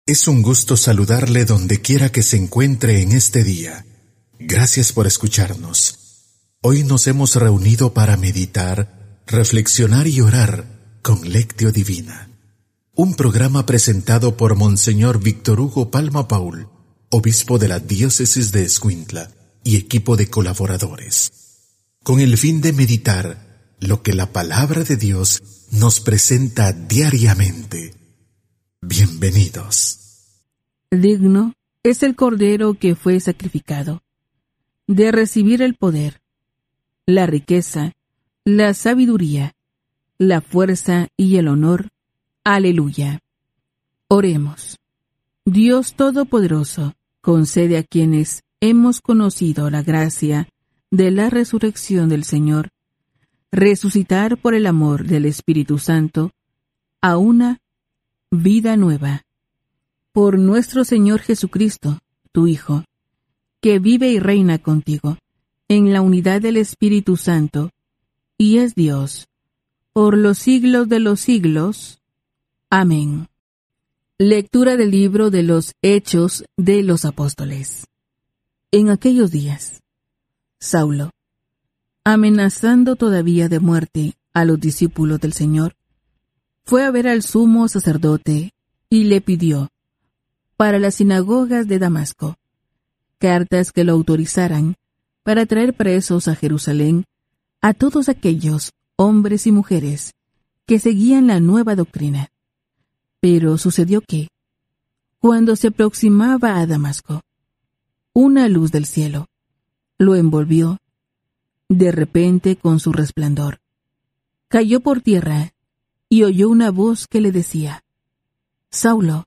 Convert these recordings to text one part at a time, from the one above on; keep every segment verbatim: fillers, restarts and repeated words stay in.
Es un gusto saludarle donde quiera que se encuentre en este día. Gracias por escucharnos. Hoy nos hemos reunido para meditar, reflexionar y orar con Lectio Divina. Un programa presentado por Monseñor Víctor Hugo Palma Paul, obispo de la diócesis de Escuintla y equipo de colaboradores, con el fin de meditar lo que la palabra de Dios nos presenta diariamente. Bienvenidos. Digno es el Cordero que fue sacrificado, de recibir el poder, la riqueza, la sabiduría, la fuerza y el honor. Aleluya. Oremos. Dios Todopoderoso, concede a quienes hemos conocido la gracia de la resurrección del Señor, resucitar por el amor del Espíritu Santo a una vida nueva. Por nuestro Señor Jesucristo, tu Hijo, que vive y reina contigo, en la unidad del Espíritu Santo, y es Dios, por los siglos de los siglos. Amén. Lectura del libro de los Hechos de los Apóstoles. En aquellos días, Saulo, amenazando todavía de muerte a los discípulos del Señor, fue a ver al sumo sacerdote y le pidió, para las sinagogas de Damasco, cartas que lo autorizaran para traer presos a Jerusalén a todos aquellos hombres y mujeres que seguían la nueva doctrina. Pero sucedió que, cuando se aproximaba a Damasco, una luz del cielo lo envolvió, de repente con su resplandor. Cayó por tierra y oyó una voz que le decía, «Saulo,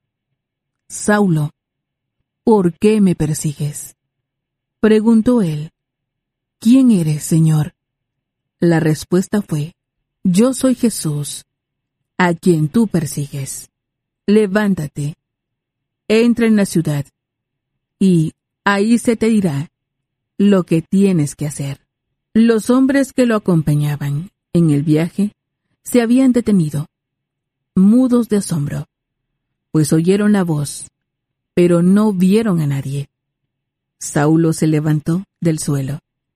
Saulo, ¿por qué me persigues?». Preguntó él, «¿Quién eres, Señor?». La respuesta fue, «Yo soy Jesús, a quien tú persigues. Levántate, entra en la ciudad, y ahí se te dirá lo que tienes que hacer». Los hombres que lo acompañaban en el viaje se habían detenido, mudos de asombro, pues oyeron la voz, pero no vieron a nadie. Saulo se levantó del suelo,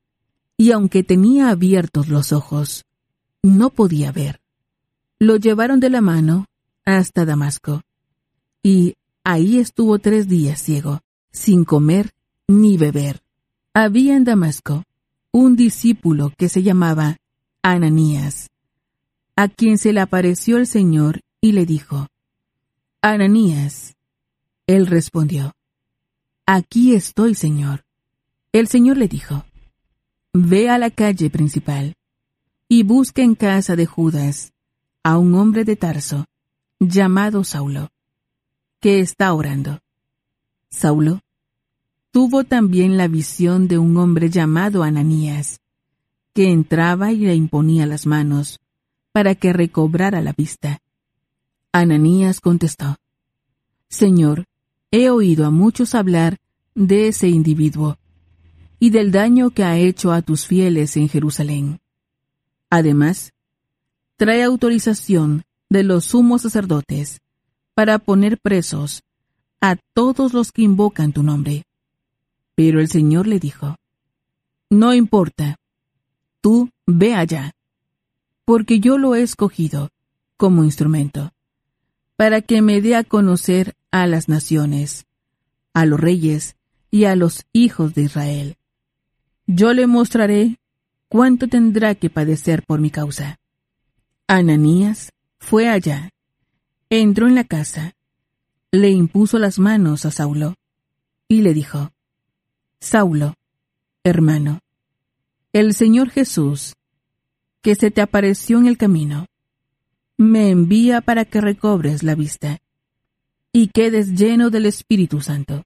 y aunque tenía abiertos los ojos, no podía ver. Lo llevaron de la mano hasta Damasco, y ahí estuvo tres días ciego, sin comer ni beber. Había en Damasco un discípulo que se llamaba Ananías, a quien se le apareció el Señor y le dijo, «Ananías». Él respondió, «Aquí estoy, Señor». El Señor le dijo, «Ve a la calle principal y busca en casa de Judas a un hombre de Tarso, llamado Saulo, que está orando». Saulo tuvo también la visión de un hombre llamado Ananías, que entraba y le imponía las manos para que recobrara la vista. Ananías contestó, «Señor, he oído a muchos hablar de ese individuo y del daño que ha hecho a tus fieles en Jerusalén. Además, trae autorización de los sumos sacerdotes para poner presos a todos los que invocan tu nombre». Pero el Señor le dijo, «No importa, tú ve allá, porque yo lo he escogido como instrumento, para que me dé a conocer a las naciones, a los reyes y a los hijos de Israel. Yo le mostraré cuánto tendrá que padecer por mi causa». Ananías fue allá, entró en la casa, le impuso las manos a Saulo y le dijo, «Saulo, hermano, el Señor Jesús, que se te apareció en el camino, me envía para que recobres la vista y quedes lleno del Espíritu Santo».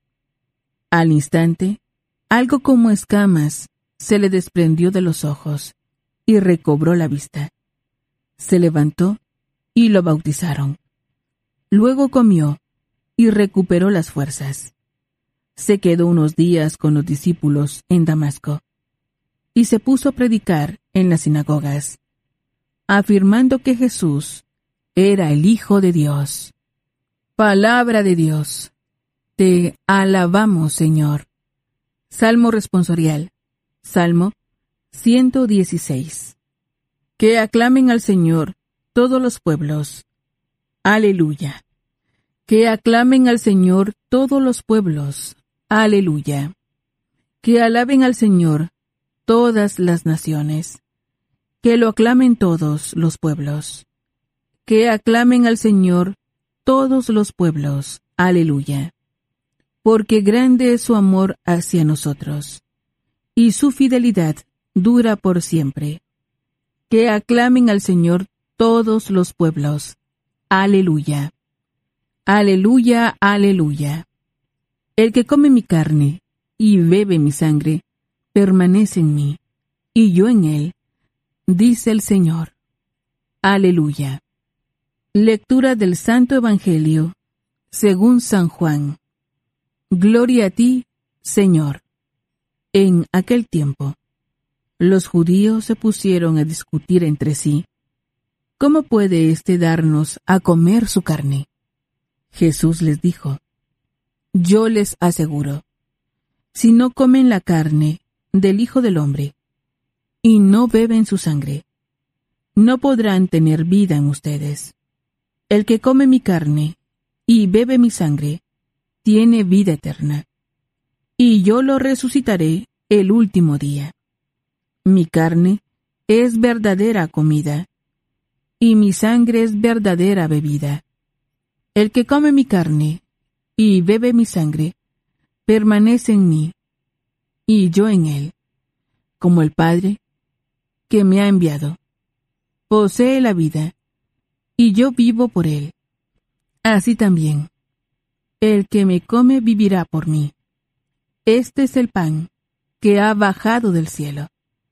Al instante, algo como escamas se le desprendió de los ojos y recobró la vista. Se levantó y lo bautizaron. Luego comió y recuperó las fuerzas. Se quedó unos días con los discípulos en Damasco y se puso a predicar en las sinagogas, afirmando que Jesús era el Hijo de Dios. Palabra de Dios. Te alabamos, Señor. Salmo responsorial. Salmo ciento dieciséis. Que aclamen al Señor todos los pueblos. Aleluya. Que aclamen al Señor todos los pueblos. Aleluya. Que alaben al Señor todas las naciones. Que lo aclamen todos los pueblos. Que aclamen al Señor todos los pueblos. Aleluya. Porque grande es su amor hacia nosotros, y su fidelidad dura por siempre. Que aclamen al Señor todos los pueblos. Aleluya. Aleluya, aleluya. El que come mi carne y bebe mi sangre, permanece en mí, y yo en él, dice el Señor. Aleluya. Lectura del Santo Evangelio según San Juan. Gloria a ti, Señor. En aquel tiempo, los judíos se pusieron a discutir entre sí, ¿cómo puede éste darnos a comer su carne? Jesús les dijo, yo les aseguro, si no comen la carne del Hijo del Hombre y no beben su sangre, no podrán tener vida en ustedes. El que come mi carne y bebe mi sangre, tiene vida eterna, y yo lo resucitaré el último día. Mi carne es verdadera comida, y mi sangre es verdadera bebida. El que come mi carne y bebe mi sangre, permanece en mí, y yo en él, como el Padre que me ha enviado. Posee la vida, y yo vivo por él. Así también, el que me come vivirá por mí. Este es el pan que ha bajado del cielo.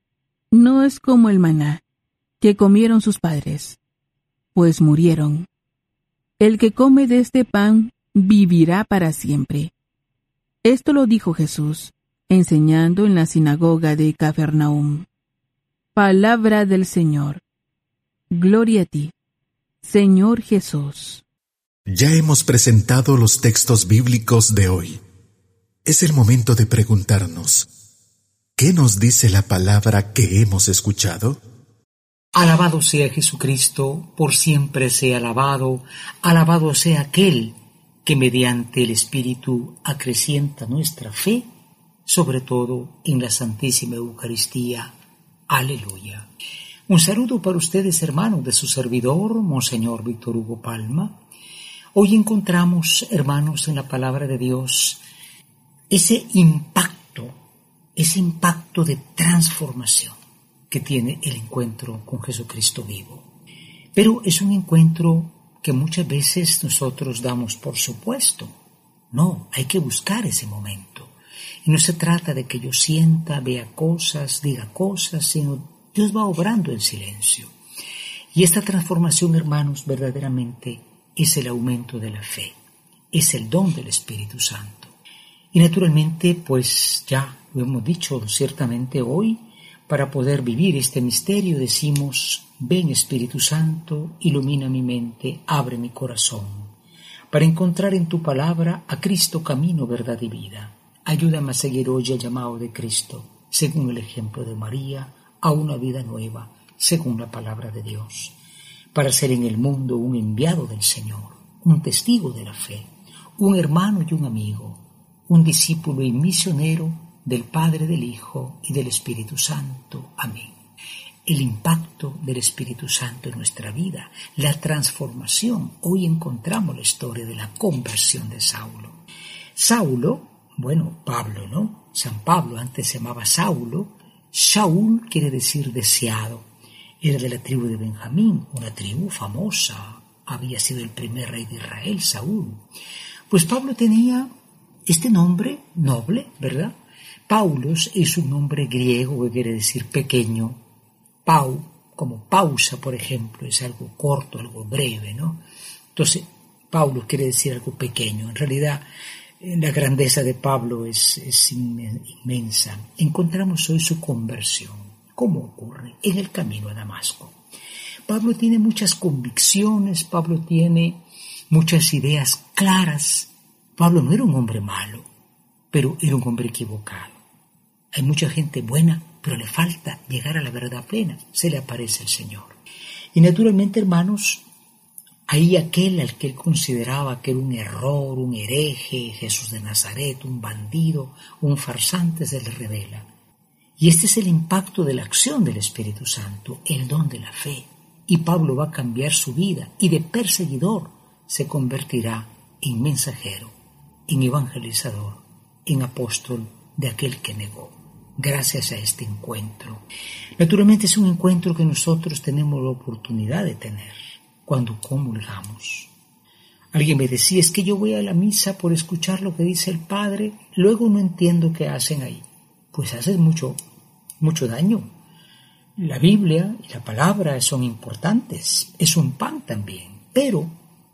No es como el maná que comieron sus padres, pues murieron. El que come de este pan vivirá para siempre. Esto lo dijo Jesús, enseñando en la sinagoga de Cafarnaúm. Palabra del Señor. Gloria a ti, Señor Jesús. Ya hemos presentado los textos bíblicos de hoy. Es el momento de preguntarnos, ¿qué nos dice la palabra que hemos escuchado? Alabado sea Jesucristo, por siempre sea alabado, alabado sea aquel que mediante el Espíritu acrecienta nuestra fe, sobre todo en la Santísima Eucaristía. Aleluya. Un saludo para ustedes, hermanos, de su servidor, Monseñor Víctor Hugo Palma. Hoy encontramos, hermanos, en la palabra de Dios, ese impacto, ese impacto de transformación que tiene el encuentro con Jesucristo vivo. Pero es un encuentro que muchas veces nosotros damos por supuesto. No, hay que buscar ese momento. Y no se trata de que yo sienta, vea cosas, diga cosas, sino Dios va obrando en silencio. Y esta transformación, hermanos, verdaderamente es el aumento de la fe, es el don del Espíritu Santo. Y naturalmente, pues ya lo hemos dicho ciertamente hoy, para poder vivir este misterio decimos, ven Espíritu Santo, ilumina mi mente, abre mi corazón, para encontrar en tu palabra a Cristo camino, verdad y vida. Ayúdame a seguir hoy el llamado de Cristo, según el ejemplo de María, a una vida nueva, según la palabra de Dios, para ser en el mundo un enviado del Señor, un testigo de la fe, un hermano y un amigo, un discípulo y misionero del Padre, del Hijo y del Espíritu Santo. Amén. El impacto del Espíritu Santo en nuestra vida, la transformación. Hoy encontramos la historia de la conversión de Saulo. Saulo, bueno, Pablo, ¿no? San Pablo antes se llamaba Saulo. Saúl quiere decir deseado. Era de la tribu de Benjamín, una tribu famosa. Había sido el primer rey de Israel, Saúl. Pues Pablo tenía este nombre noble, ¿verdad? Paulos es un nombre griego que quiere decir pequeño. Pau, como pausa, por ejemplo, es algo corto, algo breve, ¿no? Entonces, Paulo quiere decir algo pequeño. En realidad, la grandeza de Pablo es, es inmensa. Encontramos hoy su conversión. ¿Cómo ocurre? En el camino a Damasco. Pablo tiene muchas convicciones, Pablo tiene muchas ideas claras. Pablo no era un hombre malo, pero era un hombre equivocado. Hay mucha gente buena, pero le falta llegar a la verdad plena. Se le aparece el Señor. Y naturalmente, hermanos, ahí aquel al que él consideraba que era un error, un hereje, Jesús de Nazaret, un bandido, un farsante, se le revela. Y este es el impacto de la acción del Espíritu Santo, el don de la fe. Y Pablo va a cambiar su vida y de perseguidor se convertirá en mensajero, en evangelizador, en apóstol de aquel que negó. Gracias a este encuentro. Naturalmente es un encuentro que nosotros tenemos la oportunidad de tener cuando comulgamos. Alguien me decía, es que yo voy a la misa por escuchar lo que dice el Padre, luego no entiendo qué hacen ahí. Pues hacen mucho, mucho daño. La Biblia y la palabra son importantes, es un pan también, pero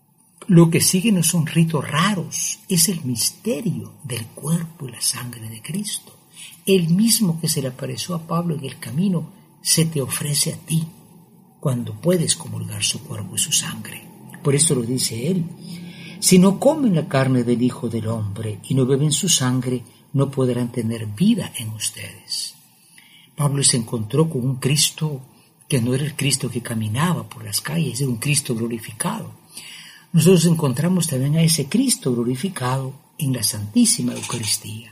lo que sigue no son ritos raros, es el misterio del cuerpo y la sangre de Cristo. El mismo que se le apareció a Pablo en el camino se te ofrece a ti cuando puedes comulgar su cuerpo y su sangre. Por esto lo dice él. Si no comen la carne del Hijo del Hombre y no beben su sangre, no podrán tener vida en ustedes. Pablo se encontró con un Cristo que no era el Cristo que caminaba por las calles, era un Cristo glorificado. Nosotros encontramos también a ese Cristo glorificado en la Santísima Eucaristía.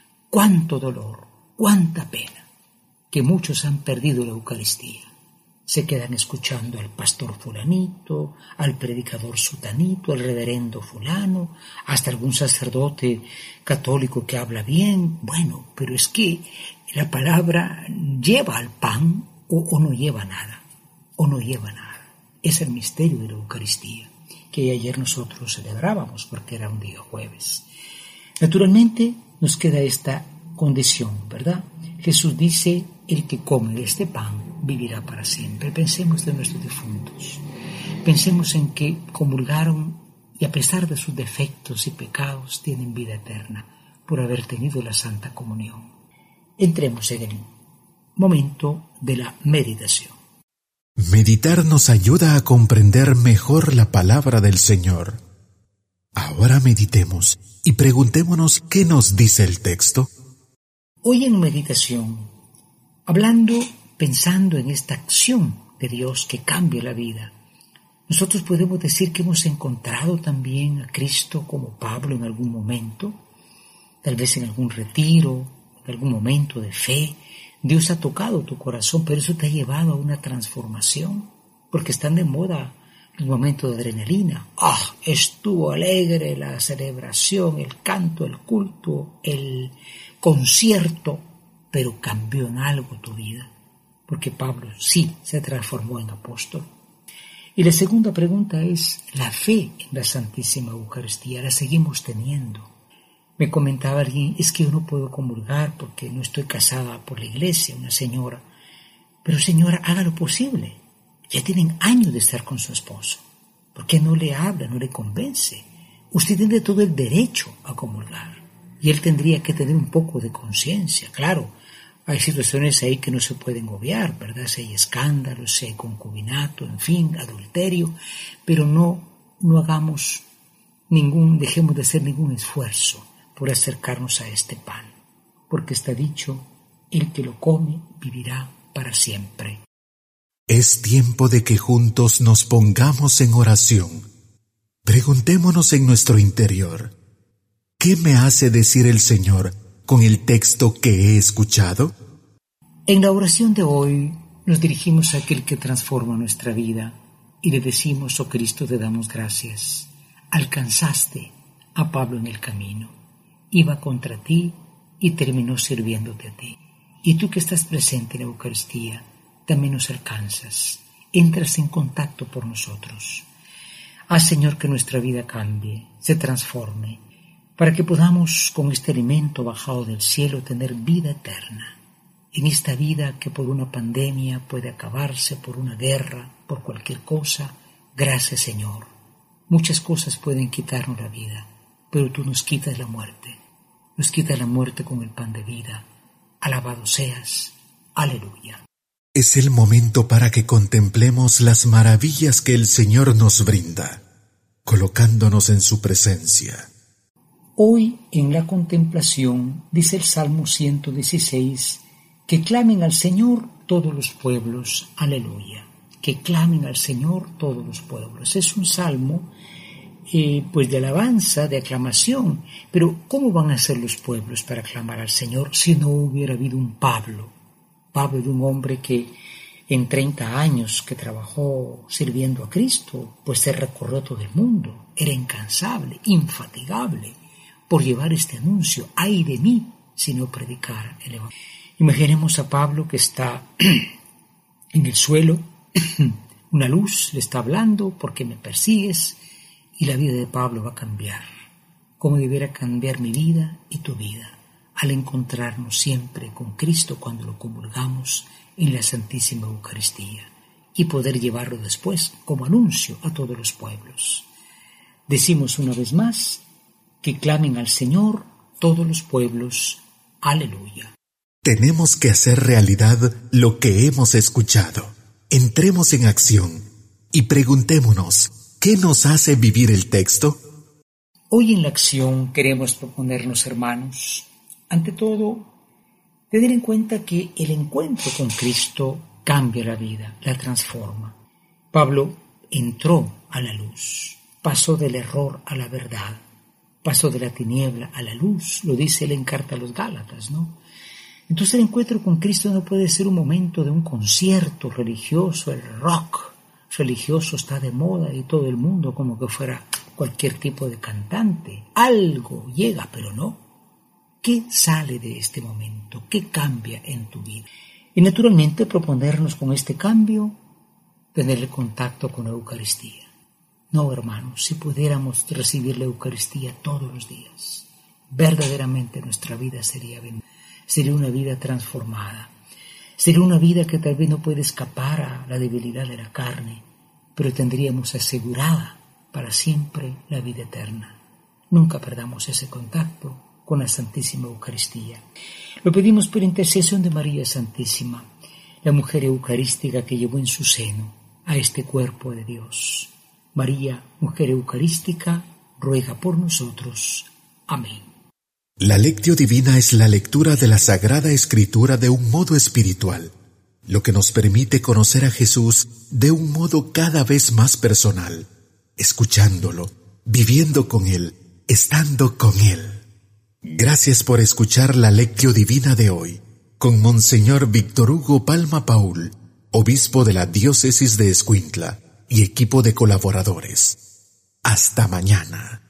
Cuánto dolor, cuánta pena, que muchos han perdido la Eucaristía. Se quedan escuchando al pastor fulanito, al predicador sutanito, al reverendo fulano, hasta algún sacerdote católico que habla bien. Bueno, pero es que la palabra lleva al pan o, o no lleva nada, o no lleva nada. Es el misterio de la Eucaristía, que ayer nosotros celebrábamos porque era un día jueves. Naturalmente nos queda esta condición, ¿verdad? Jesús dice, el que come de este pan vivirá para siempre. Pensemos de nuestros difuntos. Pensemos en que comulgaron y a pesar de sus defectos y pecados tienen vida eterna por haber tenido la Santa Comunión. Entremos en el momento de la meditación. Meditar nos ayuda a comprender mejor la palabra del Señor. Ahora meditemos y preguntémonos qué nos dice el texto. Hoy en meditación, hablando, pensando en esta acción de Dios que cambia la vida, nosotros podemos decir que hemos encontrado también a Cristo como Pablo en algún momento, tal vez en algún retiro, en algún momento de fe. Dios ha tocado tu corazón, pero eso te ha llevado a una transformación, porque están de moda el momento de adrenalina. ¡Ah! Estuvo alegre la celebración, el canto, el culto, el concierto, pero cambió en algo tu vida, porque Pablo sí se transformó en apóstol. Y la segunda pregunta es, la fe en la Santísima Eucaristía, ¿la seguimos teniendo? Me comentaba alguien, es que yo no puedo comulgar porque no estoy casada por la iglesia, una señora. Pero señora, haga lo posible. Ya tienen años de estar con su esposo. ¿Por qué no le habla, no le convence? Usted tiene todo el derecho a comulgar. Y él tendría que tener un poco de conciencia. Claro, hay situaciones ahí que no se pueden obviar, ¿verdad? Si hay escándalos, si hay concubinato, en fin, adulterio. Pero no, no hagamos ningún, dejemos de hacer ningún esfuerzo por acercarnos a este pan. Porque está dicho, el que lo come vivirá para siempre. Es tiempo de que juntos nos pongamos en oración. Preguntémonos en nuestro interior, ¿qué me hace decir el Señor con el texto que he escuchado? En la oración de hoy nos dirigimos a aquel que transforma nuestra vida y le decimos, oh Cristo, te damos gracias. Alcanzaste a Pablo en el camino. Iba contra ti y terminó sirviéndote a ti. Y tú que estás presente en la Eucaristía, también nos alcanzas, entras en contacto por nosotros. Haz, Señor, que nuestra vida cambie, se transforme, para que podamos, con este alimento bajado del cielo, tener vida eterna. En esta vida que por una pandemia puede acabarse, por una guerra, por cualquier cosa, gracias, Señor. Muchas cosas pueden quitarnos la vida, pero tú nos quitas la muerte. Nos quitas la muerte con el pan de vida. Alabado seas. Aleluya. Es el momento para que contemplemos las maravillas que el Señor nos brinda. colocándonos en su presencia. Hoy en la contemplación dice el Salmo ciento dieciséis, que clamen al Señor todos los pueblos, aleluya, que clamen al Señor todos los pueblos. Es un salmo eh, pues de alabanza, de aclamación, pero ¿cómo van a ser los pueblos para clamar al Señor si no hubiera habido un Pablo? Pablo de un hombre que en treinta años que trabajó sirviendo a Cristo, pues se recorrió todo el mundo, era incansable, infatigable, por llevar este anuncio, ay de mí si no predicara el Evangelio. Imaginemos a Pablo que está en el suelo, una luz le está hablando, porque me persigues, y la vida de Pablo va a cambiar. ¿Cómo debiera cambiar mi vida y tu vida al encontrarnos siempre con Cristo cuando lo comulgamos en la Santísima Eucaristía y poder llevarlo después como anuncio a todos los pueblos? Decimos una vez más, que clamen al Señor todos los pueblos. Aleluya. Tenemos que hacer realidad lo que hemos escuchado. Entremos en acción y preguntémonos, ¿qué nos hace vivir el texto? Hoy en la acción queremos proponernos, hermanos, ante todo, tener en cuenta que el encuentro con Cristo cambia la vida, la transforma. Pablo entró a la luz, pasó del error a la verdad. Pasó de la tiniebla a la luz, lo dice él en carta a los Gálatas, ¿no? Entonces el encuentro con Cristo no puede ser un momento de un concierto religioso, el rock religioso está de moda y todo el mundo como que fuera cualquier tipo de cantante. Algo llega, pero no. ¿Qué sale de este momento? ¿Qué cambia en tu vida? Y naturalmente proponernos con este cambio tener el contacto con la Eucaristía. No, hermanos, si pudiéramos recibir la Eucaristía todos los días, verdaderamente nuestra vida sería, sería una vida transformada. Sería una vida que tal vez no puede escapar a la debilidad de la carne, pero tendríamos asegurada para siempre la vida eterna. Nunca perdamos ese contacto con la Santísima Eucaristía. Lo pedimos por intercesión de María Santísima, la mujer eucarística que llevó en su seno a este cuerpo de Dios. María, mujer eucarística, ruega por nosotros. Amén. La Lectio Divina es la lectura de la Sagrada Escritura de un modo espiritual, lo que nos permite conocer a Jesús de un modo cada vez más personal, escuchándolo, viviendo con Él, estando con Él. Gracias por escuchar la Lectio Divina de hoy, con Monseñor Víctor Hugo Palma Paul, obispo de la Diócesis de Escuintla, y equipo de colaboradores. Hasta mañana.